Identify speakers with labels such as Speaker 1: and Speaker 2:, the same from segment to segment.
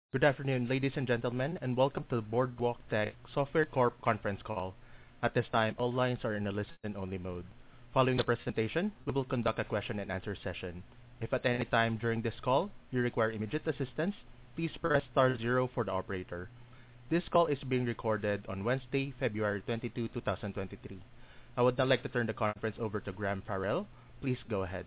Speaker 1: Good afternoon, ladies and gentlemen, and welcome to the Boardwalktech Software Corp conference call. At this time, all lines are in a listen-only mode. Following the presentation, we will conduct a question-and-answer session. If at any time during this call you require immediate assistance, please press star zero for the operator. This call is being recorded on Wednesday, February 22, 2023. I would now like to turn the conference over to Graham Farrell. Please go ahead.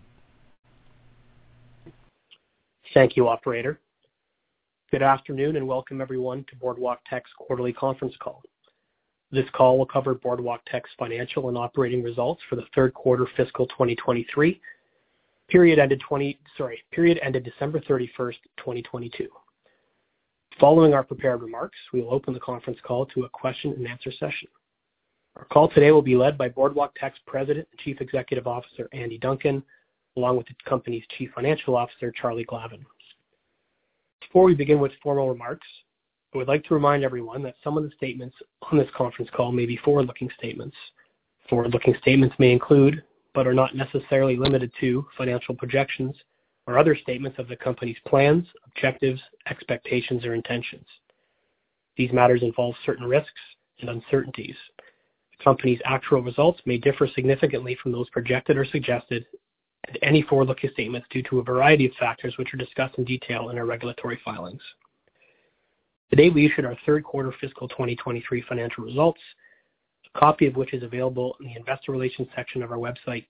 Speaker 2: Thank you, operator. Good afternoon and welcome everyone to Boardwalktech's quarterly conference call. This call will cover Boardwalktech's financial and operating results for the third quarter fiscal 2023, period ended December 31st, 2022. Following our prepared remarks, we will open the conference call to a question and answer session. Our call today will be led by Boardwalktech's President and Chief Executive Officer, Andy Duncan, along with the company's Chief Financial Officer, Charlie Glavin. Before we begin with formal remarks, I would like to remind everyone that some of the statements on this conference call may be forward-looking statements. Forward-looking statements may include, but are not necessarily limited to, financial projections or other statements of the company's plans, objectives, expectations, or intentions. These matters involve certain risks and uncertainties. The company's actual results may differ significantly from those projected or suggested, and any forward-looking statements due to a variety of factors which are discussed in detail in our regulatory filings. Today we issued our third quarter fiscal 2023 financial results, a copy of which is available in the investor relations section of our website,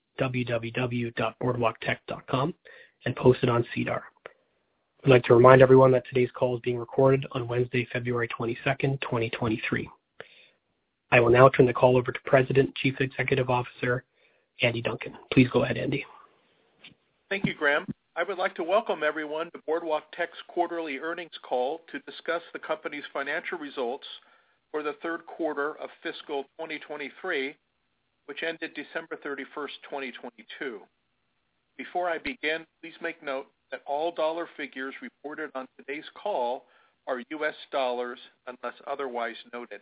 Speaker 2: www.boardwalktech.com, and posted on SEDAR. I'd like to remind everyone that today's call is being recorded on Wednesday, February 22nd, 2023. I will now turn the call over to President and Chief Executive Officer, Andy Duncan. Please go ahead, Andy.
Speaker 3: Thank you, Graham. I would like to welcome everyone to Boardwalktech's quarterly earnings call to discuss the company's financial results for the third quarter of fiscal 2023, which ended December 31st, 2022. Before I begin, please make note that all dollar figures reported on today's call are U.S. dollars unless otherwise noted.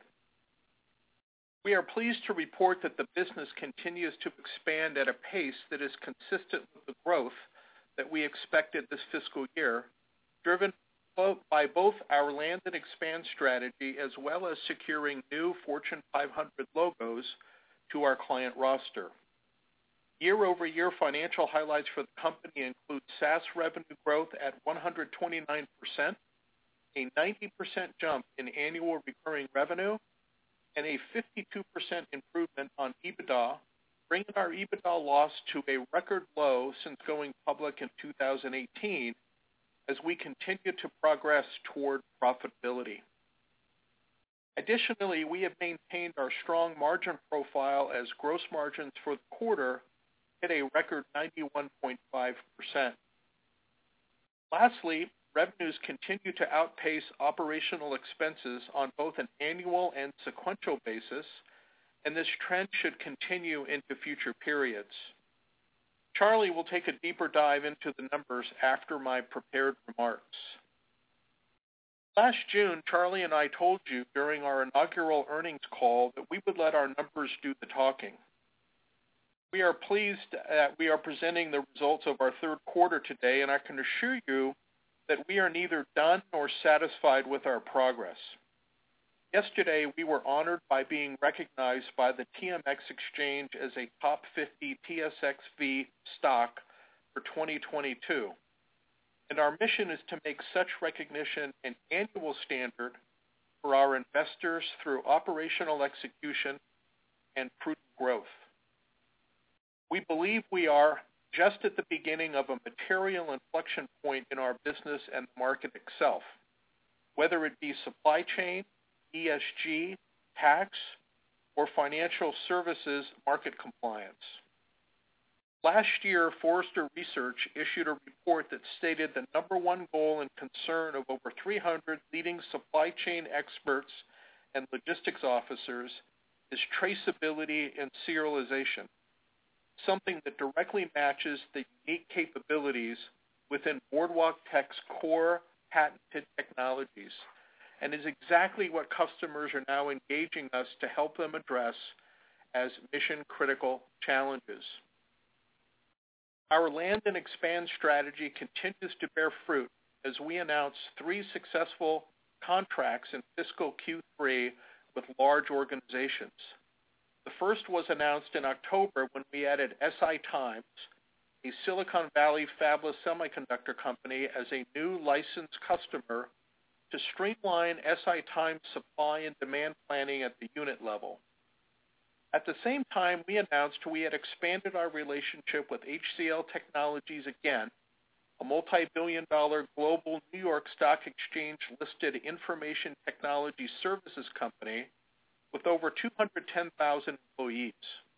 Speaker 3: We are pleased to report that the business continues to expand at a pace that is consistent with the growth that we expected this fiscal year, driven by both our land and expand strategy as well as securing new Fortune 500 logos to our client roster. Year-over-year financial highlights for the company include SaaS revenue growth at 129%, a 90% jump in annual recurring revenue, and a 52% improvement on EBITDA, bringing our EBITDA loss to a record low since going public in 2018 as we continue to progress toward profitability. Additionally, we have maintained our strong margin profile as gross margins for the quarter hit a record 91.5%. Lastly, revenues continue to outpace operational expenses on both an annual and sequential basis, and this trend should continue into future periods. Charlie will take a deeper dive into the numbers after my prepared remarks. Last June, Charlie and I told you during our inaugural earnings call that we would let our numbers do the talking. We are pleased that we are presenting the results of our third quarter today, and I can assure you that we are neither done nor satisfied with our progress. Yesterday, we were honored by being recognized by the TMX Exchange as a top 50 TSXV stock for 2022. And our mission is to make such recognition an annual standard for our investors through operational execution and prudent growth. We believe we are just at the beginning of a material inflection point in our business and the market itself, whether it be supply chain, ESG, tax, or financial services market compliance. Last year, Forrester Research issued a report that stated the number one goal and concern of over 300 leading supply chain experts and logistics officers is traceability and serialization, something that directly matches the unique capabilities within Boardwalktech's core patented technologies, and is exactly what customers are now engaging us to help them address as mission-critical challenges. Our land and expand strategy continues to bear fruit as we announced 3 successful contracts in fiscal Q3 with large organizations. The first was announced in October when we added SI Times, a Silicon Valley fabless semiconductor company, as a new licensed customer to streamline SI Times supply and demand planning at the unit level. At the same time, we announced we had expanded our relationship with HCL Technologies again, a multi-billion-dollar global New York Stock Exchange-listed information technology services company with over 210,000 employees.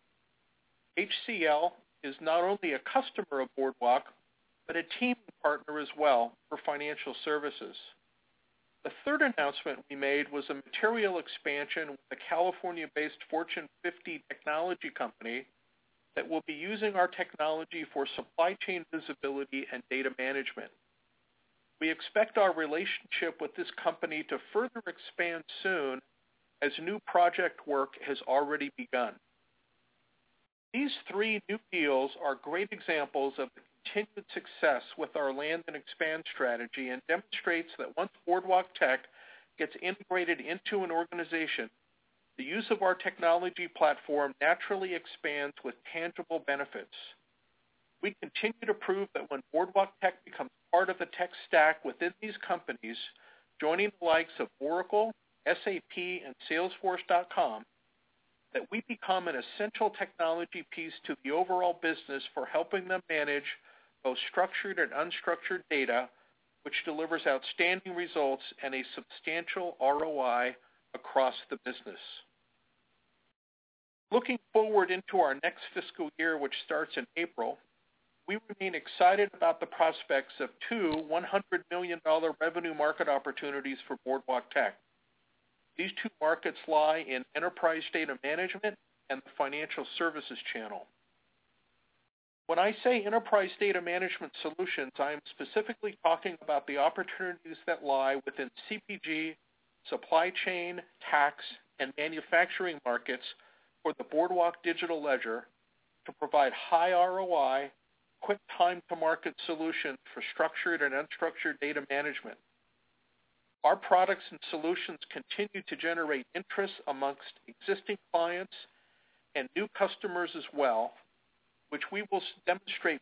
Speaker 3: HCL is not only a customer of Boardwalk, but a teaming partner as well for financial services. The third announcement we made was a material expansion with a California-based Fortune 50 technology company that will be using our technology for supply chain visibility and data management. We expect our relationship with this company to further expand soon, as new project work has already begun. These 3 new deals are great examples of the continued success with our land and expand strategy, and demonstrates that once Boardwalk Tech gets integrated into an organization, the use of our technology platform naturally expands with tangible benefits. We continue to prove that when Boardwalk Tech becomes part of the tech stack within these companies, joining the likes of Oracle, SAP, and Salesforce.com, that we become an essential technology piece to the overall business for helping them manage both structured and unstructured data, which delivers outstanding results and a substantial ROI across the business. Looking forward into our next fiscal year, which starts in April, we remain excited about the prospects of 2 $100 million revenue market opportunities for Boardwalk Tech. These 2 markets lie in enterprise data management and the financial services channel. When I say enterprise data management solutions, I am specifically talking about the opportunities that lie within CPG, supply chain, tax, and manufacturing markets for the Boardwalk Digital Ledger to provide high ROI, quick time-to-market solutions for structured and unstructured data management. Our products and solutions continue to generate interest amongst existing clients and new customers as well, which we will demonstrate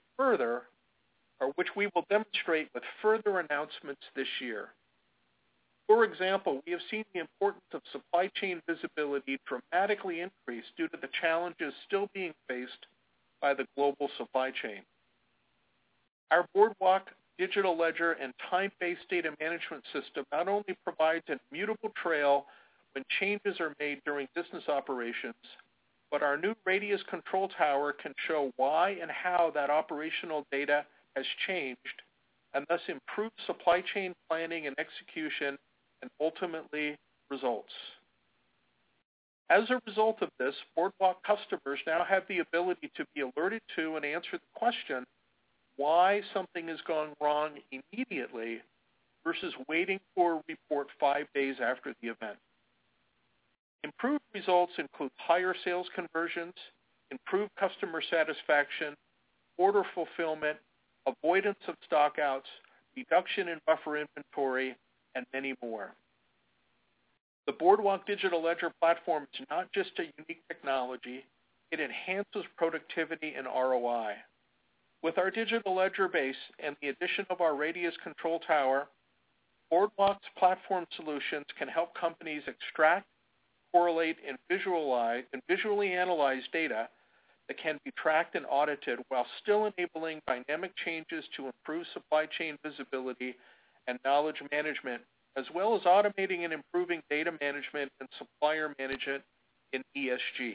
Speaker 3: with further announcements this year. For example, we have seen the importance of supply chain visibility dramatically increase due to the challenges still being faced by the global supply chain. Our Boardwalk Digital Ledger and time-based data management system not only provides an immutable trail when changes are made during business operations, but our new Radius Control Tower can show why and how that operational data has changed, and thus improve supply chain planning and execution, and ultimately results. As a result of this, Boardwalk customers now have the ability to be alerted to and answer the question why something has gone wrong immediately versus waiting for a report 5 days after the event. Improved results include higher sales conversions, improved customer satisfaction, order fulfillment, avoidance of stockouts, reduction in buffer inventory, and many more. The Boardwalk Digital Ledger platform is not just a unique technology, it enhances productivity and ROI. With our digital ledger base and the addition of our Radius Control Tower, Boardwalk's platform solutions can help companies extract, correlate, and visually analyze data that can be tracked and audited while still enabling dynamic changes to improve supply chain visibility and knowledge management, as well as automating and improving data management and supplier management in ESG.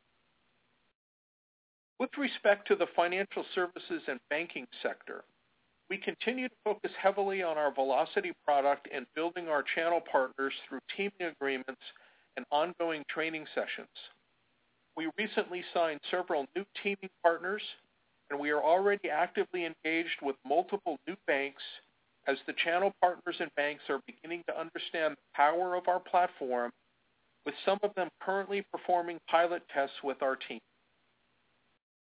Speaker 3: With respect to the financial services and banking sector, we continue to focus heavily on our Velocity product and building our channel partners through teaming agreements and ongoing training sessions. We recently signed several new teaming partners, and we are already actively engaged with multiple new banks as the channel partners and banks are beginning to understand the power of our platform, with some of them currently performing pilot tests with our team.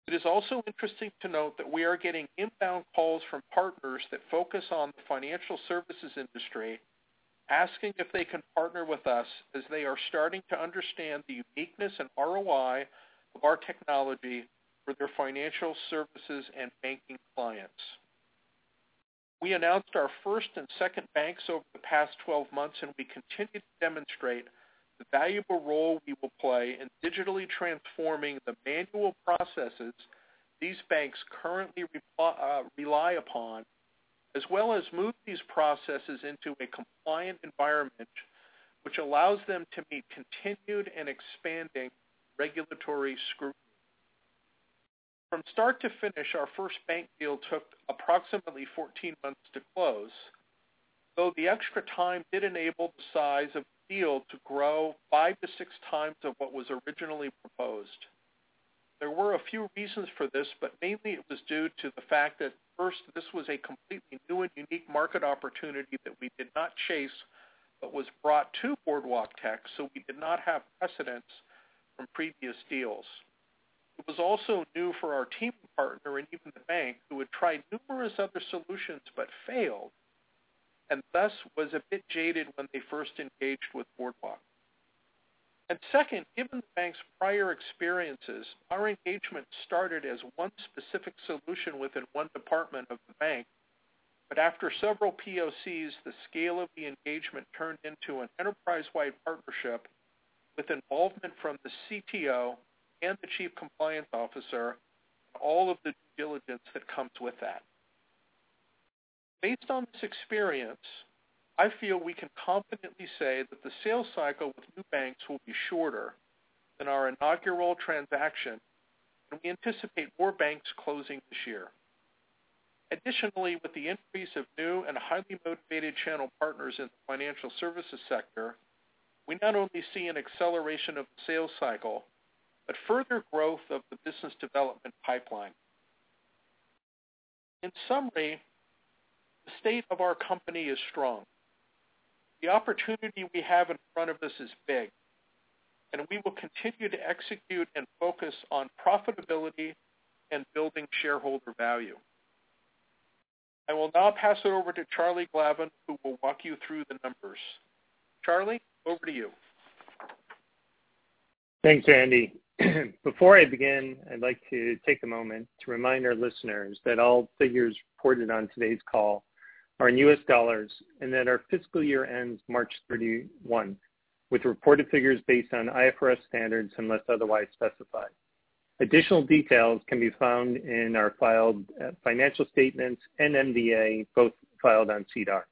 Speaker 3: It is also interesting to note that we are getting inbound calls from partners that focus on the financial services industry, asking if they can partner with us as they are starting to understand the uniqueness and ROI of our technology for their financial services and banking clients. We announced our first and second banks over the past 12 months, and we continue to demonstrate the valuable role we will play in digitally transforming the manual processes these banks currently rely upon, as well as move these processes into a compliant environment which allows them to meet continued and expanding regulatory scrutiny. From start to finish, our first bank deal took approximately 14 months to close, though the extra time did enable the size of the deal to grow 5 to 6 times of what was originally proposed. There were a few reasons for this, but mainly it was due to the fact that, first, this was a completely new and unique market opportunity that we did not chase, but was brought to BoardwalkTech, so we did not have precedents from previous deals. It was also new for our team partner and even the bank, who had tried numerous other solutions but failed, and thus was a bit jaded when they first engaged with Boardwalk. And second, given the bank's prior experiences, our engagement started as one specific solution within one department of the bank, but after several POCs, the scale of the engagement turned into an enterprise-wide partnership with involvement from the CTO and the Chief Compliance Officer, all of the due diligence that comes with that. Based on this experience, I feel we can confidently say that the sales cycle with new banks will be shorter than our inaugural transaction, and we anticipate more banks closing this year. Additionally, with the increase of new and highly motivated channel partners in the financial services sector, we not only see an acceleration of the sales cycle, but further growth of the business development pipeline. In summary, the state of our company is strong. The opportunity we have in front of us is big, and we will continue to execute and focus on profitability and building shareholder value. I will now pass it over to Charlie Glavin, who will walk you through the numbers. Charlie, over to you.
Speaker 4: Thanks, Andy. Before I begin, I'd like to take a moment to remind our listeners that all figures reported on today's call are in U.S. dollars and that our fiscal year ends March 31, with reported figures based on IFRS standards unless otherwise specified. Additional details can be found in our filed financial statements and MD&A, both filed on SEDAR.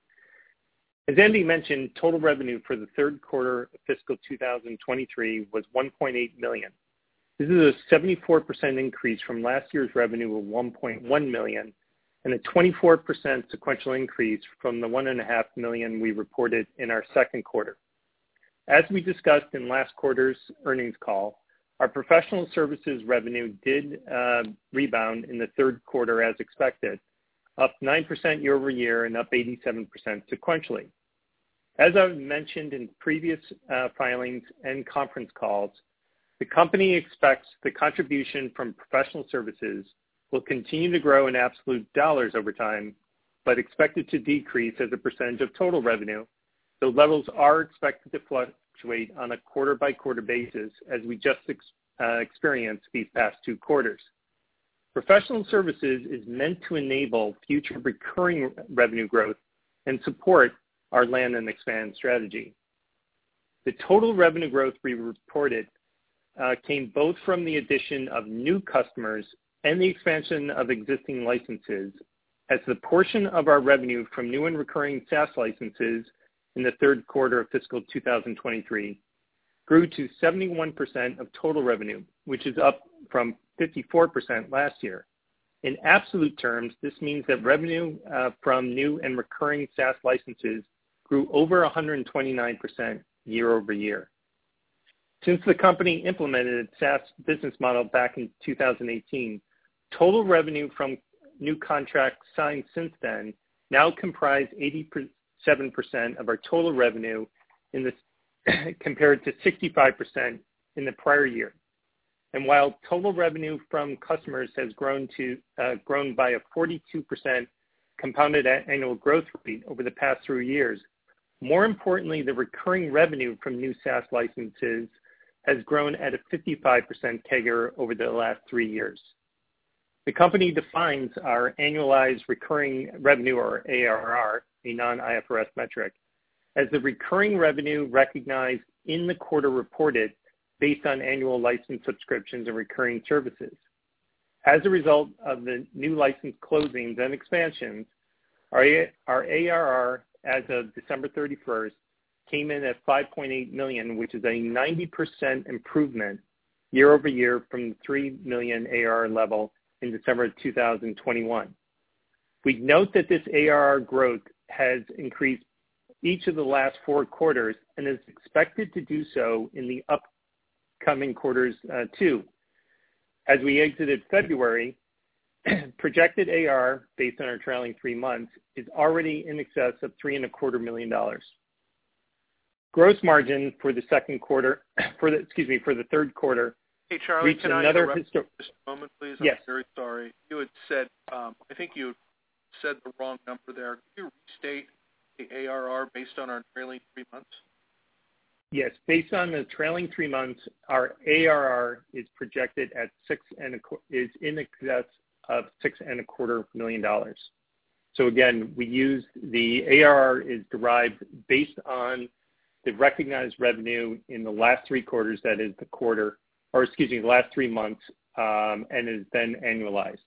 Speaker 4: As Andy mentioned, total revenue for the third quarter of fiscal 2023 was $1.8 million. This is a 74% increase from last year's revenue of $1.1 million and a 24% sequential increase from the $1.5 million we reported in our second quarter. As we discussed in last quarter's earnings call, our professional services revenue did rebound in the third quarter as expected, up 9% year over year and up 87% sequentially. As I've mentioned in previous filings and conference calls, the company expects the contribution from professional services will continue to grow in absolute dollars over time, but expected to decrease as a percentage of total revenue, so levels are expected to fluctuate on a quarter-by-quarter basis as we just experienced these past 2 quarters. Professional services is meant to enable future recurring revenue growth and support our land and expand strategy. The total revenue growth we reported came both from the addition of new customers and the expansion of existing licenses, as the portion of our revenue from new and recurring SaaS licenses in the third quarter of fiscal 2023 grew to 71% of total revenue, which is up from 54% last year. In absolute terms, this means that revenue from new and recurring SaaS licenses grew over 129% year over year. Since the company implemented its SaaS business model back in 2018, total revenue from new contracts signed since then now comprise 87% of our total revenue in this compared to 65% in the prior year. And while total revenue from customers has grown by a 42% compounded annual growth rate over the past 3 years, more importantly, the recurring revenue from new SaaS licenses has grown at a 55% CAGR over the last 3 years. The company defines our annualized recurring revenue, or ARR, a non-IFRS metric, as the recurring revenue recognized in the quarter reported based on annual license subscriptions and recurring services. As a result of the new license closings and expansions, our ARR as of December 31st came in at $5.8 million, which is a 90% improvement year over year from the $3 million ARR level in December of 2021. We note that this ARR growth has increased each of the last 4 quarters and is expected to do so in the upcoming quarters too. As we exited February, projected ARR based on our trailing 3 months is already in excess of $3.25 million. Gross margin for the third quarter.
Speaker 3: Hey, Charlie,
Speaker 4: reached
Speaker 3: can I
Speaker 4: another
Speaker 3: interrupt just a moment, please?
Speaker 4: Yes.
Speaker 3: I'm very sorry. You had said, I think you said the wrong number there. Can you restate the ARR based on our trailing 3 months?
Speaker 4: Yes, based on the trailing 3 months, our ARR is projected at is in excess of $6.25 million. So again, we use the ARR is derived based on the recognized revenue in the last 3 quarters, that is the last 3 months, and is then annualized.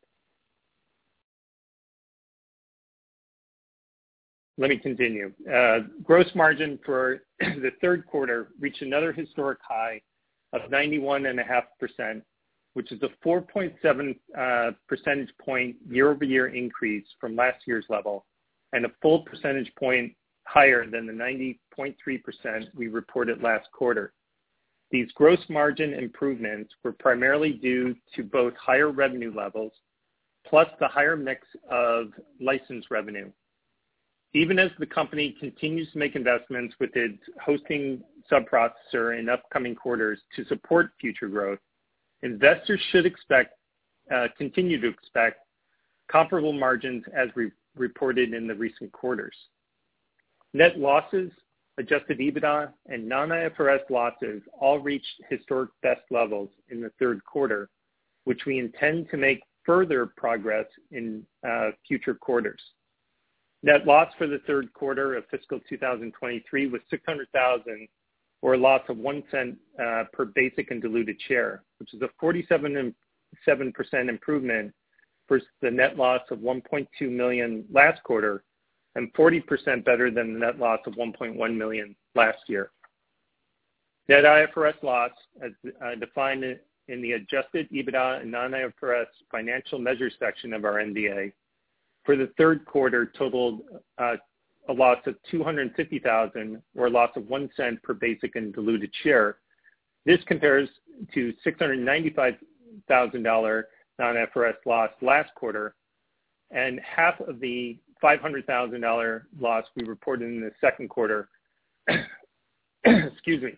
Speaker 4: Let me continue. Gross margin for the third quarter reached another historic high of 91.5%, which is a 4.7 percentage point year-over-year increase from last year's level, and a full percentage point higher than the 90.3% we reported last quarter. These gross margin improvements were primarily due to both higher revenue levels plus the higher mix of license revenue. Even as the company continues to make investments with its hosting subprocessor in upcoming quarters to support future growth, investors should continue to expect comparable margins as reported in the recent quarters. Net losses, adjusted EBITDA, and non-IFRS losses all reached historic best levels in the third quarter, which we intend to make further progress in future quarters. Net loss for the third quarter of fiscal 2023 was $600,000, or a loss of 1 cent per basic and diluted share, which is a 47% improvement versus the net loss of $1.2 million last quarter, and 40% better than the net loss of $1.1 million last year. Net IFRS loss, as defined in the adjusted EBITDA and non-IFRS financial measures section of our NDA, for the third quarter totaled a loss of $250,000, or a loss of 1 cent per basic and diluted share. This compares to $695,000 non-IFRS loss last quarter, and half of the $500,000 loss we reported in the second quarter, in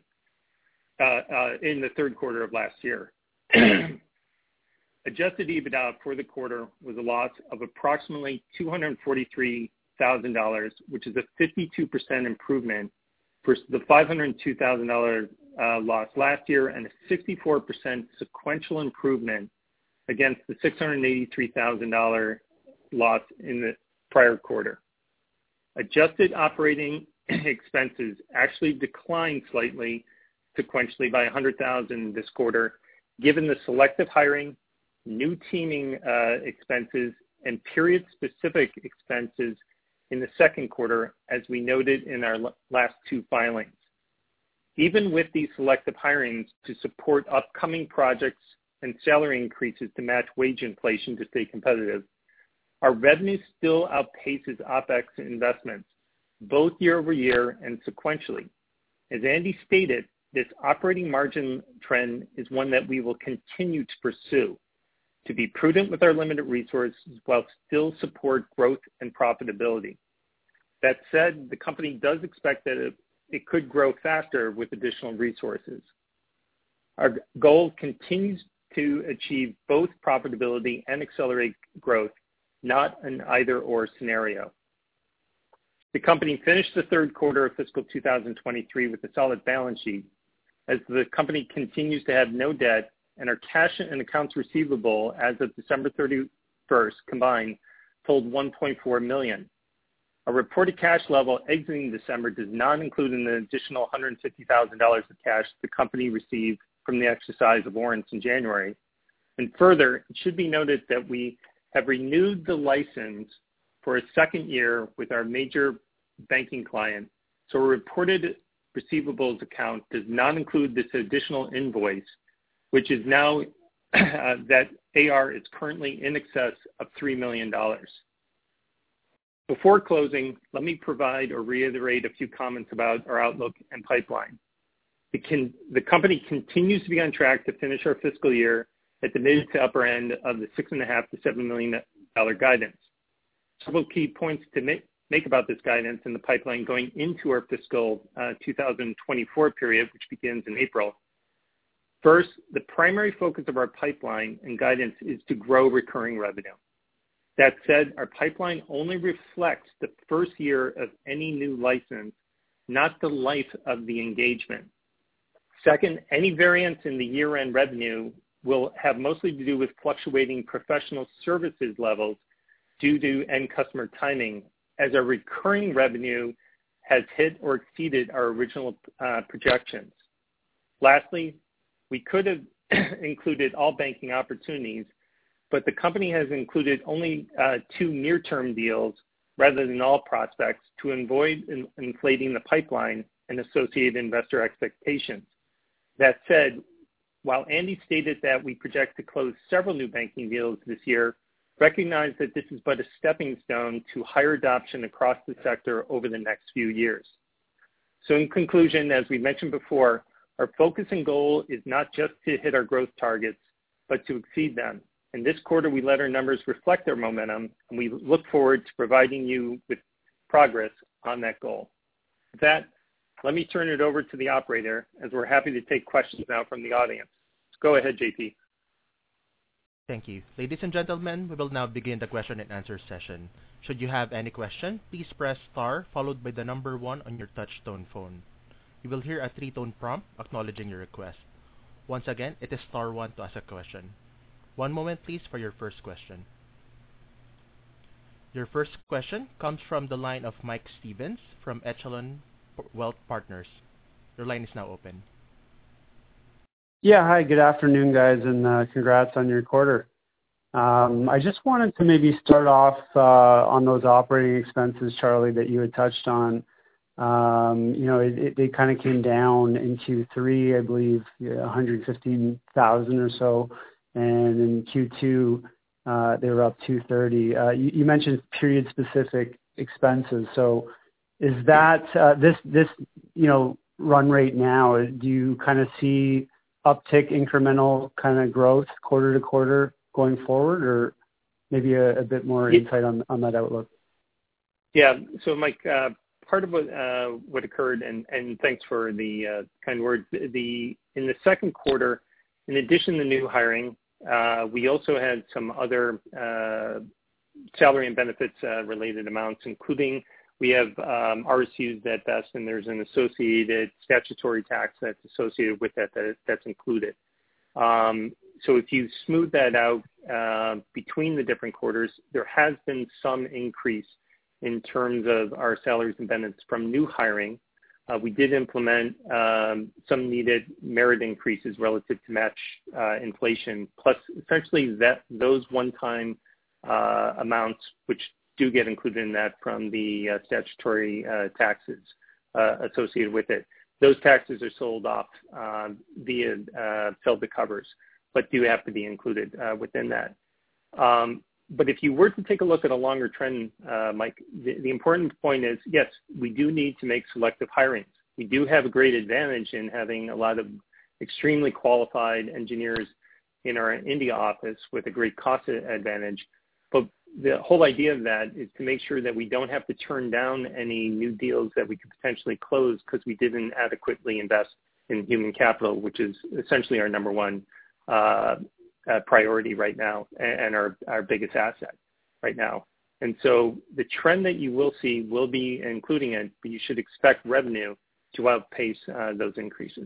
Speaker 4: the third quarter of last year. Adjusted EBITDA for the quarter was a loss of approximately $243,000, which is a 52% improvement versus the $502,000 loss last year, and a 64% sequential improvement against the $683,000 loss in the prior quarter. Adjusted operating expenses actually declined slightly sequentially by $100,000 this quarter, given the selective hiring, new teaming expenses, and period-specific expenses in the second quarter, as we noted in our last 2 filings. Even with these selective hirings to support upcoming projects and salary increases to match wage inflation to stay competitive, our revenue still outpaces OpEx investments, both year over year and sequentially. As Andy stated, this operating margin trend is one that we will continue to pursue, to be prudent with our limited resources while still support growth and profitability. That said, the company does expect that it could grow faster with additional resources. Our goal continues to achieve both profitability and accelerate growth, not an either-or scenario. The company finished the third quarter of fiscal 2023 with a solid balance sheet, as the company continues to have no debt, and our cash and accounts receivable as of December 31st combined totaled $1.4 million. Our reported cash level exiting December does not include an additional $150,000 of cash the company received from the exercise of warrants in January. And further, it should be noted that we have renewed the license for a second year with our major banking client, so our reported receivables account does not include this additional invoice, which is now that AR is currently in excess of $3 million. Before closing, let me provide or reiterate a few comments about our outlook and pipeline. The company continues to be on track to finish our fiscal year at the mid to upper end of the $6.5 to $7 million guidance. Several key points to make about this guidance and the pipeline going into our fiscal 2024 period, which begins in April. First, the primary focus of our pipeline and guidance is to grow recurring revenue. That said, our pipeline only reflects the first year of any new license, not the life of the engagement. Second, any variance in the year-end revenue will have mostly to do with fluctuating professional services levels due to end customer timing, as our recurring revenue has hit or exceeded our original projections. Lastly, we could have included all banking opportunities, but the company has included only 2 near-term deals rather than all prospects to avoid inflating the pipeline and associated investor expectations. That said, while Andy stated that we project to close several new banking deals this year, recognize that this is but a stepping stone to higher adoption across the sector over the next few years. So in conclusion, as we mentioned before, our focus and goal is not just to hit our growth targets, but to exceed them. And this quarter, we let our numbers reflect our momentum, and we look forward to providing you with progress on that goal. With that, let me turn it over to the operator, as we're happy to take questions now from the audience. Go ahead, JP.
Speaker 1: Thank you. Ladies and gentlemen, we will now begin the question and answer session. Should you have any question, please press star followed by the number 1 on your touch-tone phone. You will hear a 3-tone prompt acknowledging your request. Once again, it is star 1 to ask a question. One moment, please, for your first question. Your first question comes from the line of Mike Stevens from Echelon Wealth Partners. Your line is now open.
Speaker 5: Yeah, hi, good afternoon, guys, and congrats on your quarter. I just wanted to maybe start off on those operating expenses, Charlie, that you had touched on. They kind of came down in Q3, I believe, $115,000 or so, and in Q2 they were up $230,000. You mentioned period-specific expenses, so is that this run rate now? Do you kind of see uptick incremental kind of growth quarter to quarter going forward, or maybe a bit more insight on that outlook?
Speaker 4: Yeah. So, Mike, part of what occurred, and thanks for the kind words, in the second quarter, in addition to new hiring, we also had some other salary and benefits related amounts, including we have RSUs that vest, and there's an associated statutory tax that's associated with that's included. So if you smooth that out between the different quarters, there has been some increase in terms of our salaries and benefits from new hiring. We did implement some needed merit increases relative to match inflation, plus essentially those one-time amounts, which do get included in that from the statutory taxes associated with it. Those taxes are sold off via sell-to covers, but do have to be included within that. But if you were to take a look at a longer trend, Mike, the important point is, yes, we do need to make selective hirings. We do have a great advantage in having a lot of extremely qualified engineers in our India office with a great cost advantage. But the whole idea of that is to make sure that we don't have to turn down any new deals that we could potentially close because we didn't adequately invest in human capital, which is essentially our number one priority right now and our biggest asset right now. And so the trend that you will see will be including it, but you should expect revenue to outpace those increases.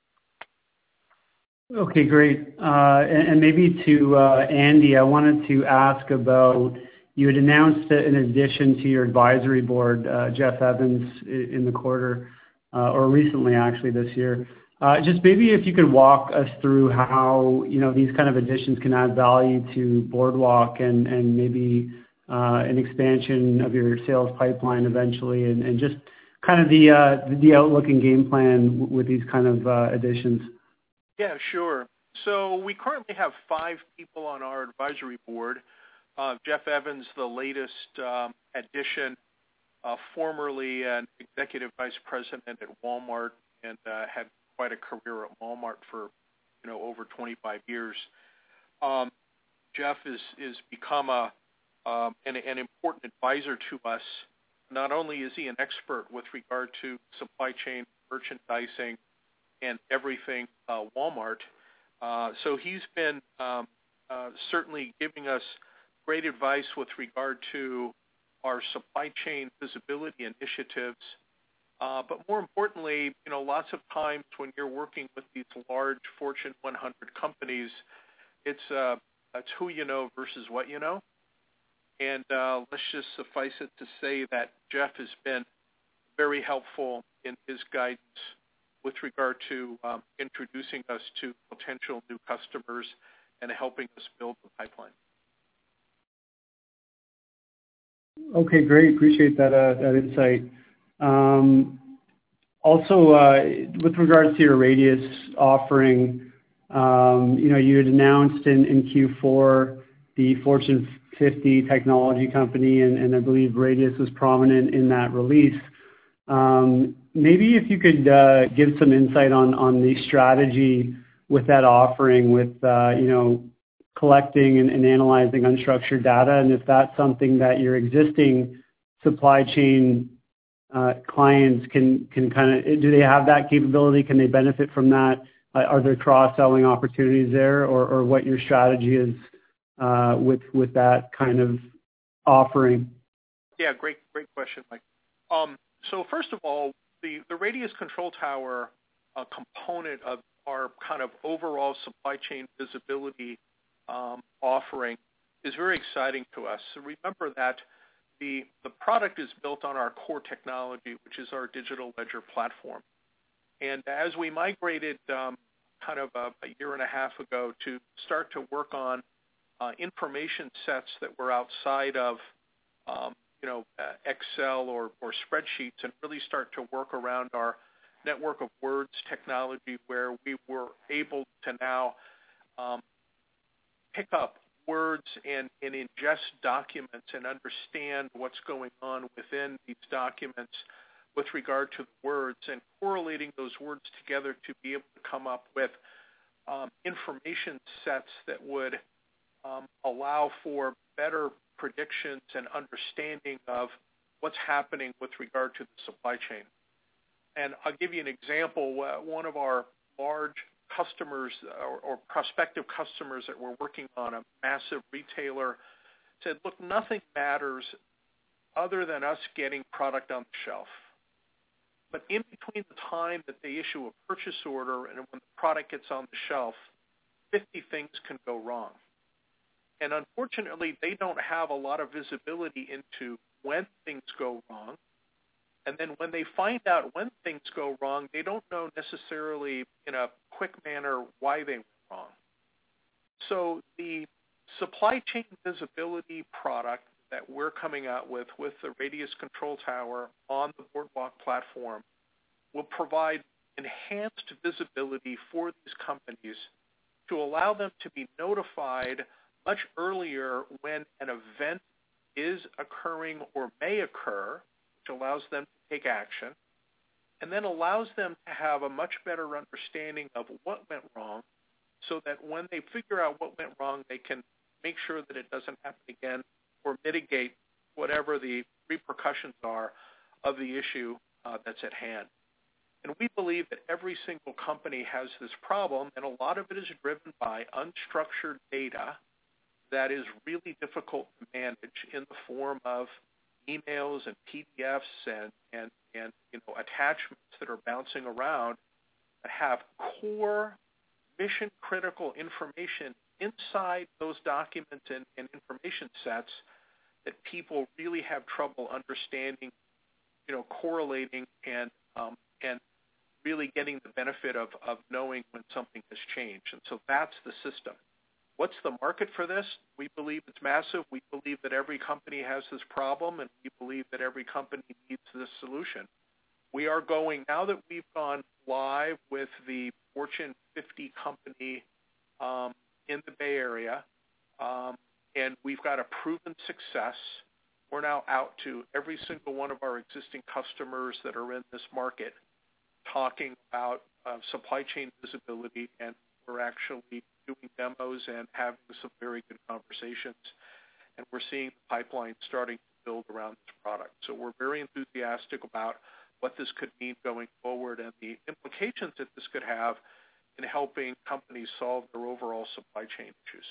Speaker 5: Okay, great. And maybe to Andy, I wanted to ask about, you had announced an addition to your advisory board, Jeff Evans, in the quarter, or recently actually this year. Just maybe if you could walk us through how, these kind of additions can add value to Boardwalk and maybe an expansion of your sales pipeline eventually, and just kind of the outlook and game plan with these kind of additions.
Speaker 3: Yeah, sure. So we currently have 5 people on our advisory board. Jeff Evans, the latest addition, formerly an executive vice president at Walmart and had quite a career at Walmart for over 25 years. Jeff is become an important advisor to us. Not only is he an expert with regard to supply chain, merchandising, and everything Walmart, so he's been certainly giving us great advice with regard to our supply chain visibility initiatives. But more importantly, lots of times when you're working with these large Fortune 100 companies, it's who you know versus what you know. And let's just suffice it to say that Jeff has been very helpful in his guidance with regard to introducing us to potential new customers and helping us build the pipeline.
Speaker 5: Okay, great. Appreciate that insight. Also, with regards to your Radius offering, you had announced in Q4 the Fortune 50 technology company, and I believe Radius was prominent in that release. Maybe if you could give some insight on the strategy with that offering, with collecting and analyzing unstructured data, and if that's something that your existing supply chain clients can kind of, do they have that capability? Can they benefit from that? Are there cross-selling opportunities there, or what your strategy is with that kind of offering?
Speaker 3: Yeah, great question, Mike. So first of all, the Radius Control Tower component of our kind of overall supply chain visibility offering is very exciting to us. So remember that the product is built on our core technology, which is our digital ledger platform. And as we migrated kind of a year and a half ago to start to work on information sets that were outside of Excel or spreadsheets, and really start to work around our network of words technology, where we were able to now pick up words and ingest documents and understand what's going on within these documents with regard to the words, and correlating those words together to be able to come up with information sets that would allow for better predictions and understanding of what's happening with regard to the supply chain. And I'll give you an example. One of our large customers or prospective customers that we're working on, a massive retailer, said, look, nothing matters other than us getting product on the shelf. But in between the time that they issue a purchase order and when the product gets on the shelf, 50 things can go wrong. And unfortunately, they don't have a lot of visibility into when things go wrong. And then when they find out when things go wrong, they don't know necessarily in a quick manner why they went wrong. So the supply chain visibility product that we're coming out with the Radius Control Tower on the Boardwalk platform will provide enhanced visibility for these companies to allow them to be notified much earlier when an event is occurring or may occur, which allows them to take action, and then allows them to have a much better understanding of what went wrong, so that when they figure out what went wrong, they can make sure that it doesn't happen again or mitigate whatever the repercussions are of the issue that's at hand. And we believe that every single company has this problem, and a lot of it is driven by unstructured data that is really difficult to manage in the form of emails and PDFs and attachments that are bouncing around that have core mission critical information inside those documents and information sets that people really have trouble understanding, correlating and really getting the benefit of knowing when something has changed. And so that's the system. What's the market for this? We believe it's massive. We believe that every company has this problem, and we believe that every company needs this solution. We are going, now that we've gone live with the Fortune 50 company in the Bay Area, and we've got a proven success, we're now out to every single one of our existing customers that are in this market talking about supply chain visibility, and we're actually doing demos and having some very good conversations, and we're seeing the pipeline starting to build around this product. So we're very enthusiastic about what this could mean going forward and the implications that this could have in helping companies solve their overall supply chain issues.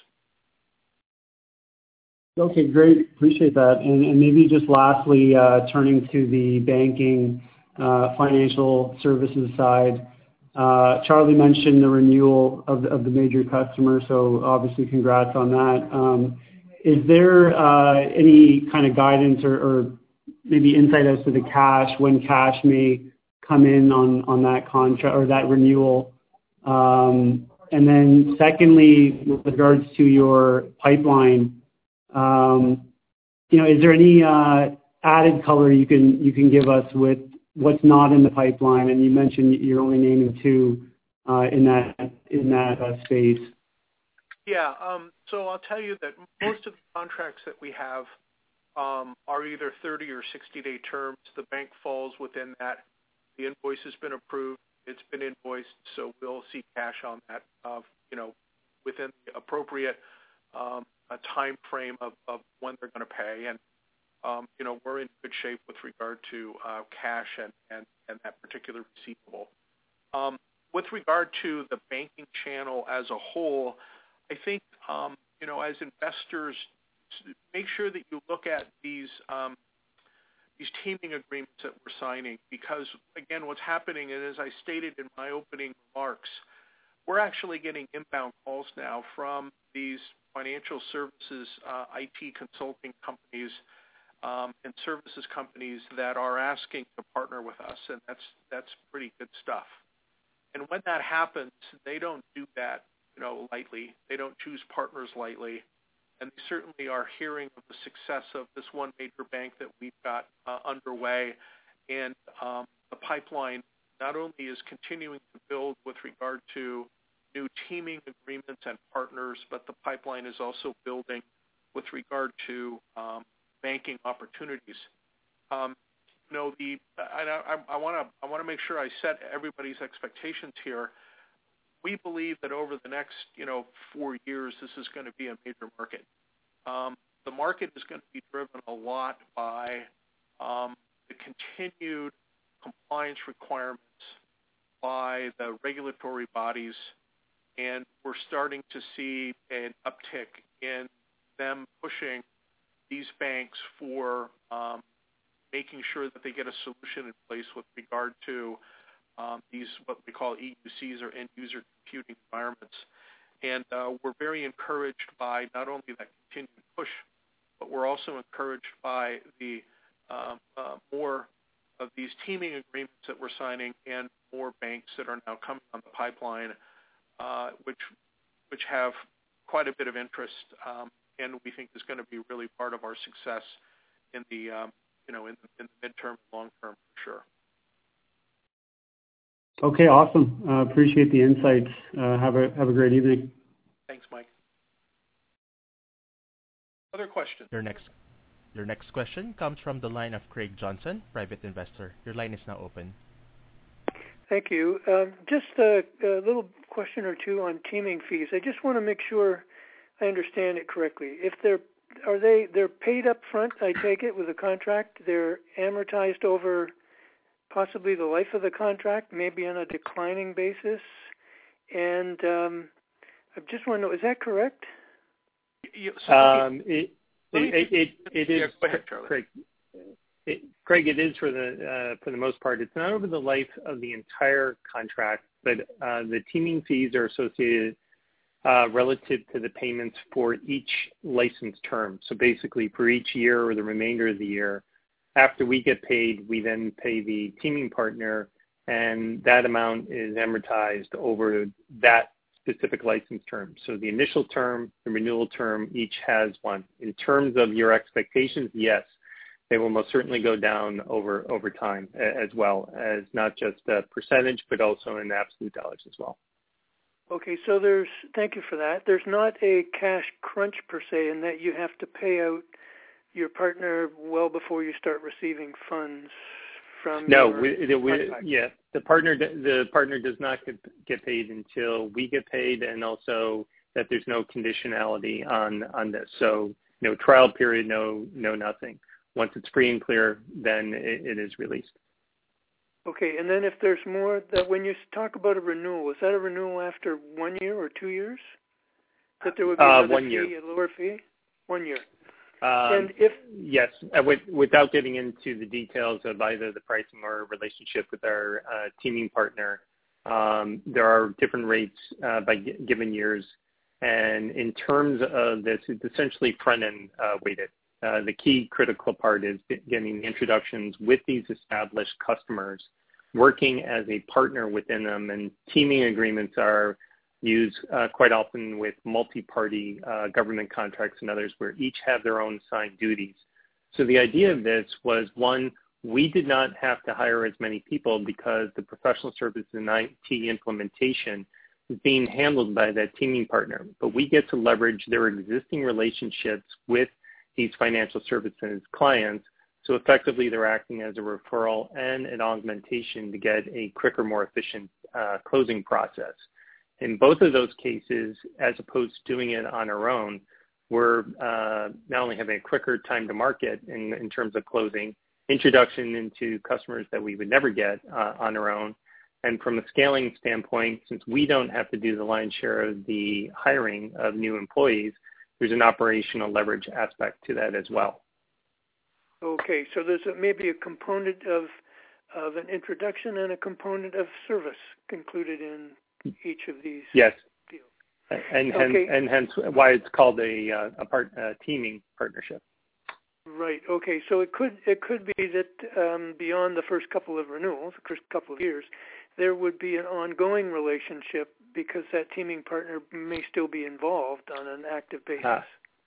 Speaker 5: Okay, great. Appreciate that. And maybe just lastly, turning to the banking financial services side, Charlie mentioned the renewal of the major customer, so obviously congrats on that. Is there any kind of guidance or maybe insight as to the cash, when cash may come in on that contract or that renewal? And then secondly, with regards to your pipeline, is there any added color you can give us with what's not in the pipeline? And you mentioned you're only naming two in that space.
Speaker 3: Yeah. So I'll tell you that most of the contracts that we have are either 30 or 60-day terms. The bank falls within that. The invoice has been approved. It's been invoiced, so we'll see cash on that, within the appropriate time frame of when they're going to pay. And we're in good shape with regard to cash and that particular receivable. With regard to the banking channel as a whole, I think, as investors, make sure that you look at these teaming agreements that we're signing, because, again, what's happening, and as I stated in my opening remarks, we're actually getting inbound calls now from these financial services, IT consulting companies, and services companies that are asking to partner with us, and that's pretty good stuff. And when that happens, they don't do that, lightly. They don't choose partners lightly, and they certainly are hearing of the success of this one major bank that we've got underway, and the pipeline not only is continuing to build with regard to new teaming agreements and partners, but the pipeline is also building with regard to banking opportunities. I want to make sure I set everybody's expectations here. We believe that over the next 4 years, this is going to be a major market. The market is going to be driven a lot by the continued compliance requirements by the regulatory bodies, and we're starting to see an uptick in them pushing these banks for making sure that they get a solution in place with regard to these what we call EUCs, or end user computing environments. And we're very encouraged by not only that continued push, but we're also encouraged by the more of these teaming agreements that we're signing and more banks that are now coming on the pipeline, which have quite a bit of interest, and we think is going to be really part of our success in the in the midterm and long term for sure.
Speaker 5: Okay, awesome. Appreciate the insights. Have a great evening.
Speaker 3: Thanks, Mike. Other questions?
Speaker 1: Your next question comes from the line of Craig Johnson, private investor. Your line is now open.
Speaker 6: Thank you. Just a little question or two on teaming fees. I just want to make sure I understand it correctly. If they're paid up front, I take it, with a contract, they're amortized over possibly the life of the contract, maybe on a declining basis. And I just want to know, is that correct?
Speaker 4: It is,
Speaker 3: go ahead, Charlie.
Speaker 4: Craig, it is for the most part. It's not over the life of the entire contract, but the teaming fees are associated relative to the payments for each license term. So basically, for each year or the remainder of the year, after we get paid, we then pay the teaming partner, and that amount is amortized over that specific license term. So the initial term, the renewal term, each has one. In terms of your expectations, yes, they will most certainly go down over time, as well as not just a percentage, but also in absolute dollars as well.
Speaker 6: Okay, so thank you for that. There's not a cash crunch per se in that you have to pay out your partner well before you start receiving funds from
Speaker 4: the partner does not get paid until we get paid, and also that there's no conditionality on this. So no trial period, no nothing. Once it's free and clear, then it is released.
Speaker 6: Okay, and then if there's more, that when you talk about a renewal, is that a renewal after 1 year or 2 years? That there would be another
Speaker 4: 1 year.
Speaker 6: fee, a lower fee? 1 year.
Speaker 4: Yes, without getting into the details of either the pricing or relationship with our teaming partner, there are different rates by given years. And in terms of this, it's essentially front-end weighted. The key critical part is getting the introductions with these established customers, working as a partner within them, and teaming agreements are used quite often with multi-party government contracts and others where each have their own assigned duties. So the idea of this was, one, we did not have to hire as many people because the professional services and IT implementation is being handled by that teaming partner. But we get to leverage their existing relationships with these financial services clients. So effectively, they're acting as a referral and an augmentation to get a quicker, more efficient closing process. In both of those cases, as opposed to doing it on our own, we're not only having a quicker time to market in terms of closing, introduction into customers that we would never get on our own. And from a scaling standpoint, since we don't have to do the lion's share of the hiring of new employees, there's an operational leverage aspect to that as well.
Speaker 6: Okay, so there's maybe a component of an introduction and a component of service included in each of these.
Speaker 4: Yes.
Speaker 6: Deals.
Speaker 4: And hence why it's called a teaming partnership.
Speaker 6: Right. Okay. So it could be that beyond the first couple of renewals, the first couple of years, there would be an ongoing relationship because that teaming partner may still be involved on an active basis.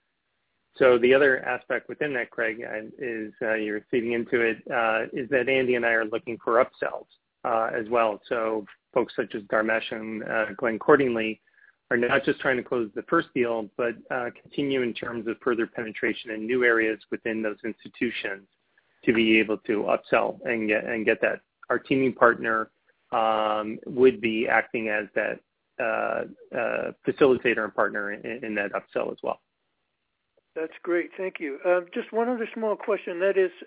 Speaker 4: So the other aspect within that, Craig, is you're feeding into it, is that Andy and I are looking for upsells as well. So folks such as Dharmesh and Glenn Cordingley are not just trying to close the first deal, but continue in terms of further penetration in new areas within those institutions to be able to upsell and get that. Our teaming partner would be acting as that facilitator and partner in that upsell as well.
Speaker 6: That's great. Thank you. Just one other small question. That is,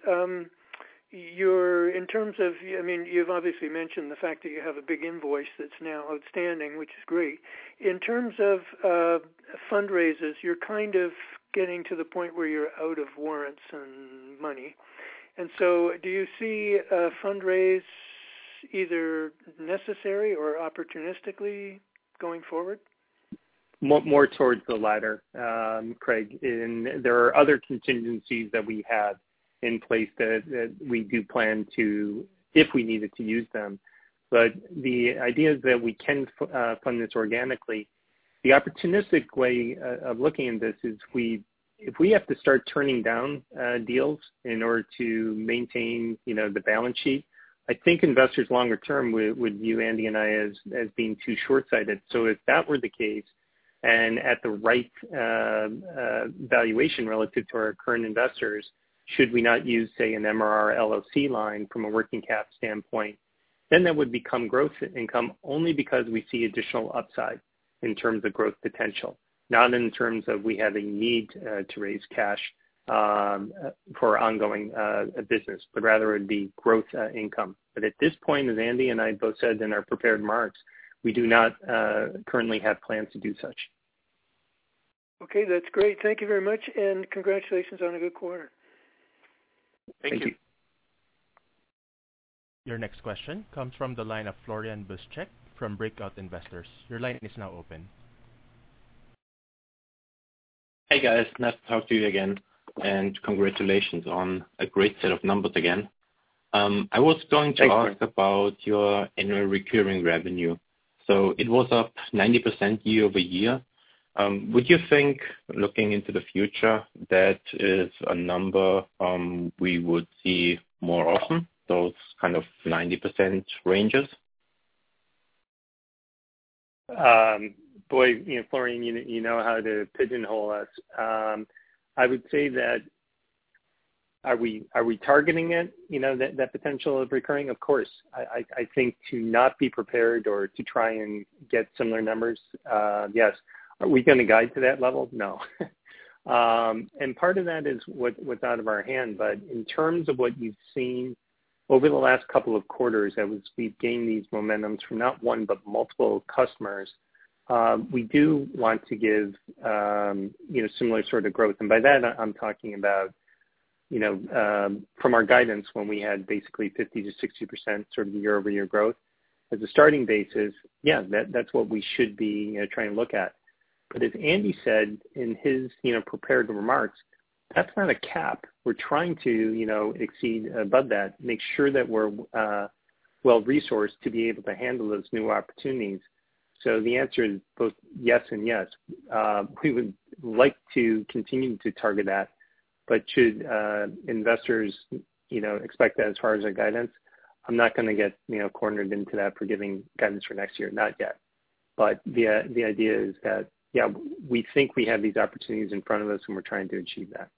Speaker 6: in terms of, you've obviously mentioned the fact that you have a big invoice that's now outstanding, which is great. In terms of fundraisers, you're kind of getting to the point where you're out of warrants and money. And so do you see a fundraise either necessary or opportunistically going forward?
Speaker 4: More towards the latter, Craig. And there are other contingencies that we have in place that we do plan to, if we needed to use them. But the idea is that we can fund this organically. The opportunistic way of looking at this is if we have to start turning down deals in order to maintain, the balance sheet, I think investors longer term would view Andy and I as being too short-sighted. So if that were the case, and at the right valuation relative to our current investors, should we not use, say, an MRR LLC line from a working cap standpoint, then that would become growth income only because we see additional upside in terms of growth potential, not in terms of we have a need to raise cash for ongoing business, but rather it would be growth income. But at this point, as Andy and I both said in our prepared remarks, we do not currently have plans to do such.
Speaker 6: Okay, that's great. Thank you very much, and congratulations on a good quarter.
Speaker 3: Thank you.
Speaker 1: Your next question comes from the line of Florian Buschek from Breakout Investors. Your line is now open.
Speaker 7: Hey guys, nice to talk to you again, and congratulations on a great set of numbers again. I was going to ask about your annual recurring revenue. So it was up 90% year over year. Would you think, looking into the future, that is a number we would see more often, those kind of 90% ranges?
Speaker 4: Boy, Florian, you know how to pigeonhole us. I would say that are we targeting it? That potential of recurring. Of course, I think to not be prepared or to try and get similar numbers. Yes. Are we going to guide to that level? No. And part of that is what's out of our hand. But in terms of what you've seen over the last couple of quarters, we've gained these momentums from not one but multiple customers. We do want to give similar sort of growth, and by that I'm talking about from our guidance when we had basically 50 to 60% sort of year-over-year growth as a starting basis. Yeah, that's what we should be trying to look at. But as Andy said in his prepared remarks, that's not a cap. We're trying to exceed above that, make sure that we're well resourced to be able to handle those new opportunities. So the answer is both yes and yes. We would like to continue to target that, but should investors expect that as far as our guidance? I'm not going to get cornered into that for giving guidance for next year, not yet. But the idea is that we think we have these opportunities in front of us, and we're trying to achieve that.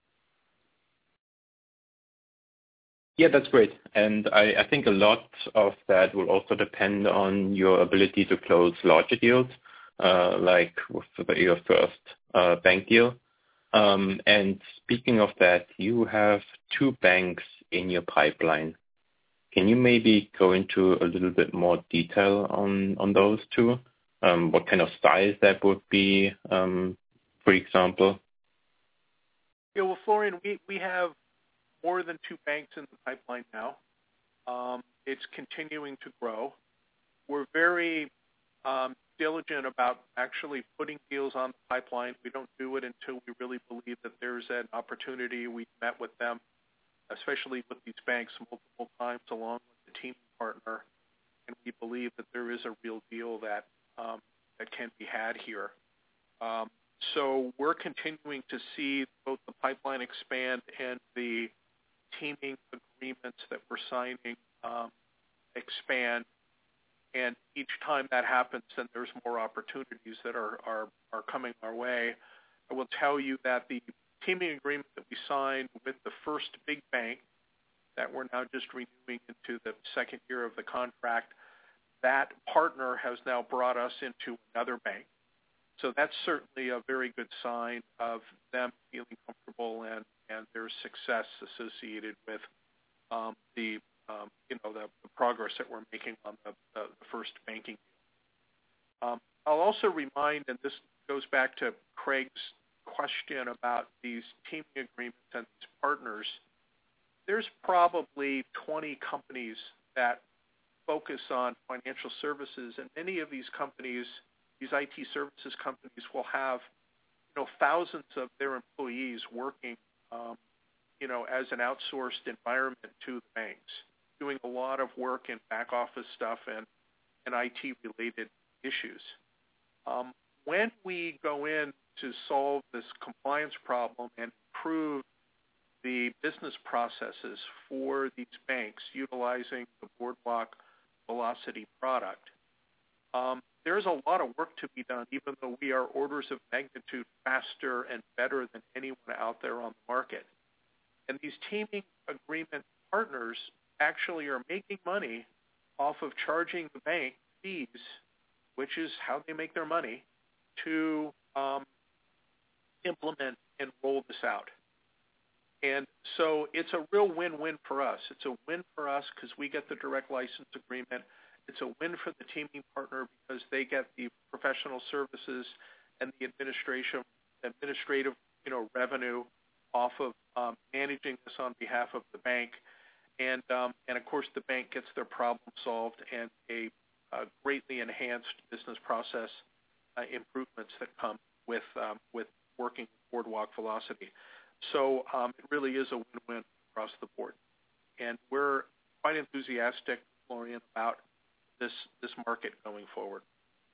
Speaker 7: Yeah, that's great. And I think a lot of that will also depend on your ability to close larger deals, like with your first bank deal. And speaking of that, you have 2 banks in your pipeline. Can you maybe go into a little bit more detail on those 2? What kind of size that would be, for example?
Speaker 3: Yeah, well, Florian, we have more than 2 banks in the pipeline now. It's continuing to grow. We're very diligent about actually putting deals on the pipeline. We don't do it until we really believe that there's an opportunity. We've met with them, especially with these banks, multiple times along with the teaming partner, and we believe that there is a real deal that can be had here. So we're continuing to see both the pipeline expand and the teaming agreements that we're signing expand. And each time that happens, then there's more opportunities that are coming our way. I will tell you that the teaming agreement that we signed with the first big bank that we're now just renewing into the second year of the contract, that partner has now brought us into another bank. So that's certainly a very good sign of them feeling comfortable and there's success associated with the progress that we're making on the first banking deal. I'll also remind, and this goes back to Craig's question about these teaming agreements and these partners, there's probably 20 companies that focus on financial services, and many of these companies, these IT services companies, will have thousands of their employees working as an outsourced environment to the banks, doing a lot of work in back office stuff and IT related issues. When we go in to solve this compliance problem and improve the business processes for these banks utilizing the Boardwalk Velocity product, there's a lot of work to be done, even though we are orders of magnitude faster and better than anyone out there on the market. And these teaming agreement partners actually are making money off of charging the bank fees, which is how they make their money, to implement and roll this out. And so it's a real win-win for us. It's a win for us because we get the direct license agreement. It's a win for the teaming partner because they get the professional services and the administrative, revenue off of managing this on behalf of the bank. And of course, the bank gets their problem solved and a greatly enhanced business process improvements that come with working with Boardwalk Velocity. So it really is a win-win across the board. And we're quite enthusiastic, Florian, about this market going forward.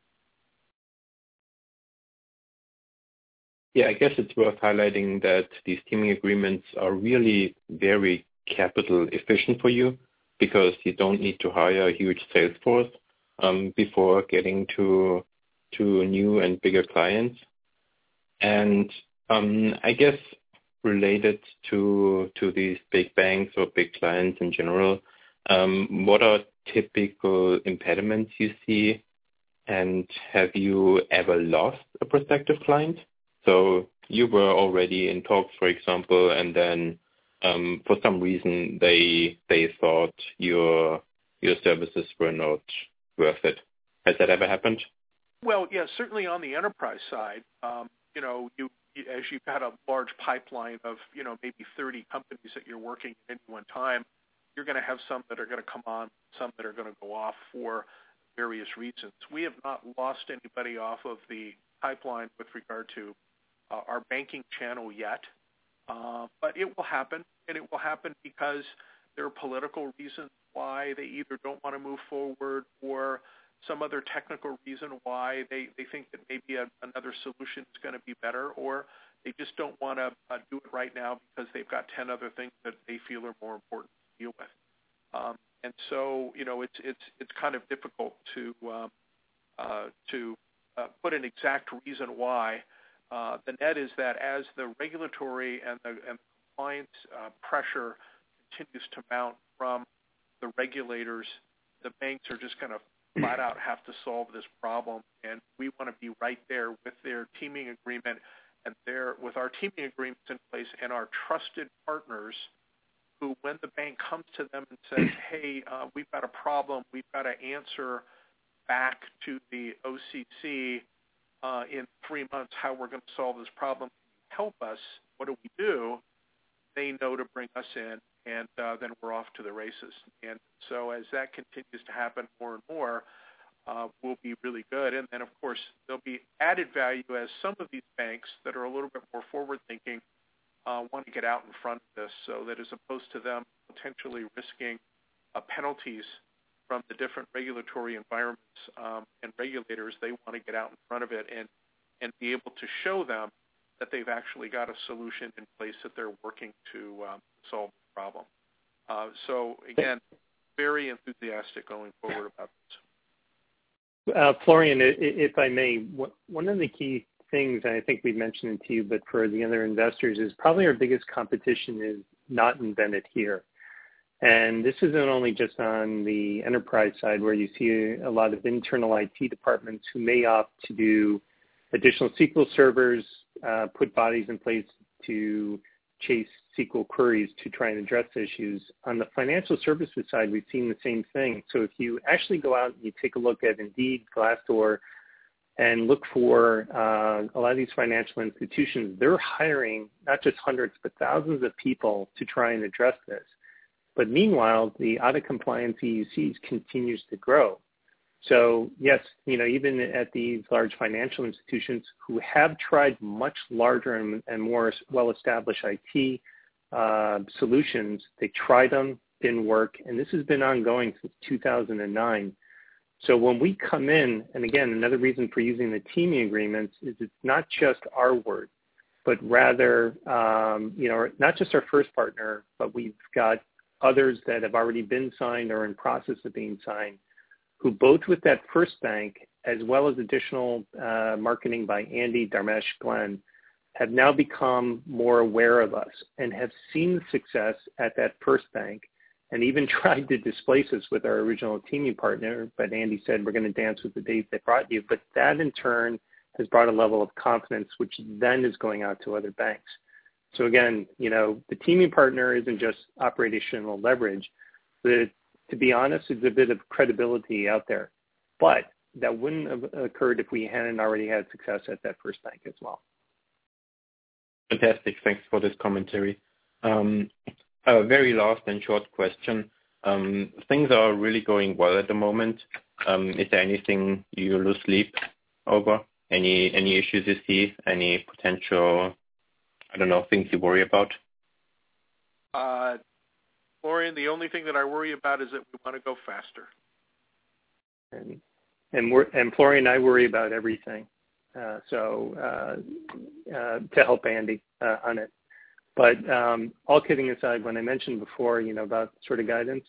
Speaker 7: Yeah, I guess it's worth highlighting that these teaming agreements are really very capital efficient for you because you don't need to hire a huge sales force before getting to new and bigger clients. And I guess related to these big banks or big clients in general, what are typical impediments you see, and have you ever lost a prospective client? So you were already in talks, for example, and then for some reason they thought your services were not worth it. Has that ever happened?
Speaker 3: Well, yeah, certainly on the enterprise side, as you've got a large pipeline of, maybe 30 companies that you're working at any one time, you're going to have some that are going to come on, some that are going to go off for various reasons. We have not lost anybody off of the pipeline with regard to our banking channel yet, but it will happen, and it will happen because there are political reasons why they either don't want to move forward or some other technical reason why they think that maybe another solution is going to be better, or they just don't want to do it right now because they've got 10 other things that they feel are more important to deal with. And so, it's kind of difficult to put an exact reason why. The net is that as the regulatory and the compliance pressure continues to mount from the regulators, the banks are just going to flat out have to solve this problem, and we want to be right there with their teaming agreement and with our teaming agreements in place and our trusted partners who, when the bank comes to them and says, hey, we've got a problem, we've got to answer back to the OCC in 3 months how we're going to solve this problem, help us, what do we do? They know to bring us in, and then we're off to the races. And so as that continues to happen more and more, we'll be really good. And then, of course, there'll be added value as some of these banks that are a little bit more forward-thinking want to get out in front of this, so that as opposed to them potentially risking penalties from the different regulatory environments and regulators, they want to get out in front of it and be able to show them that they've actually got a solution in place that they're working to solve the problem. So, again, very enthusiastic going forward about this.
Speaker 4: Florian, if I may, one of the key things, and I think we mentioned it to you, but for the other investors, is probably our biggest competition is not invented here. And this isn't only just on the enterprise side where you see a lot of internal IT departments who may opt to do additional SQL servers, put bodies in place to chase SQL queries to try and address issues. On the financial services side, we've seen the same thing. So if you actually go out and you take a look at Indeed, Glassdoor, and look for a lot of these financial institutions, they're hiring not just hundreds but thousands of people to try and address this. But meanwhile, the out-of-compliance EUCs continues to grow. So yes, even at these large financial institutions who have tried much larger and more well-established IT solutions, they tried them, didn't work, and this has been ongoing since 2009. So when we come in, and again, another reason for using the teaming agreements is it's not just our word, but rather, not just our first partner, but we've got others that have already been signed or in process of being signed, who both with that first bank, as well as additional marketing by Andy, Dharmesh, Glenn, have now become more aware of us and have seen the success at that first bank and even tried to displace us with our original teaming partner. But Andy said, we're going to dance with the date that brought you. But that in turn has brought a level of confidence, which then is going out to other banks. So again, the teaming partner isn't just operational leverage, but to be honest, it's a bit of credibility out there. But that wouldn't have occurred if we hadn't already had success at that first bank as well.
Speaker 7: Fantastic. Thanks for this commentary. A very last and short question. Things are really going well at the moment. Is there anything you lose sleep over? Any issues you see? Any potential, things you worry about?
Speaker 3: Florian, the only thing that I worry about is that we want to go faster.
Speaker 4: And Florian and I worry about everything. To help Andy on it. But all kidding aside, when I mentioned before, about sort of guidance,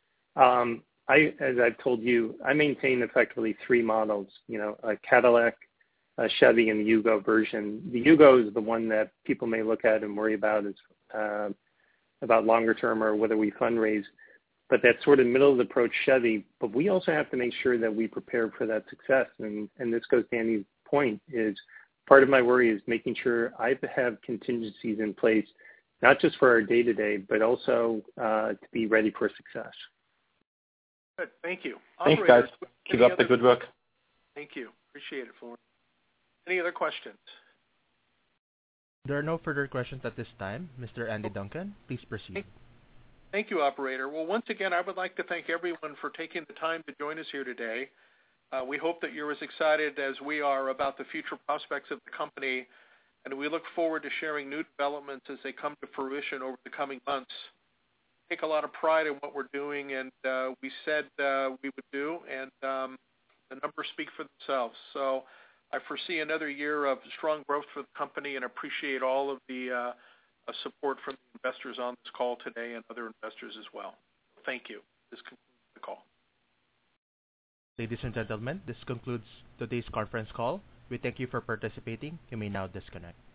Speaker 4: as I've told you, I maintain effectively three models, a Cadillac, a Chevy, and the Yugo version. The Yugo is the one that people may look at and worry about about longer term or whether we fundraise. But that sort of middle of the approach Chevy, but we also have to make sure that we prepare for that success. And this goes to Andy's point, is part of my worry is making sure I have contingencies in place, not just for our day-to-day, but also to be ready for success.
Speaker 3: Good. Thank you.
Speaker 7: Thanks, guys. Keep up the good work.
Speaker 3: Thank you. Appreciate it, Florian. Any other questions?
Speaker 1: There are no further questions at this time. Mr. Andy Duncan, please proceed.
Speaker 3: Thank you, operator. Well, once again, I would like to thank everyone for taking the time to join us here today. We hope that you're as excited as we are about the future prospects of the company, and we look forward to sharing new developments as they come to fruition over the coming months. Take a lot of pride in what we're doing, and we said we would do, and the numbers speak for themselves. So I foresee another year of strong growth for the company and appreciate all of the support from the investors on this call today and other investors as well. Thank you. This concludes the call.
Speaker 1: Ladies and gentlemen, this concludes today's conference call. We thank you for participating. You may now disconnect.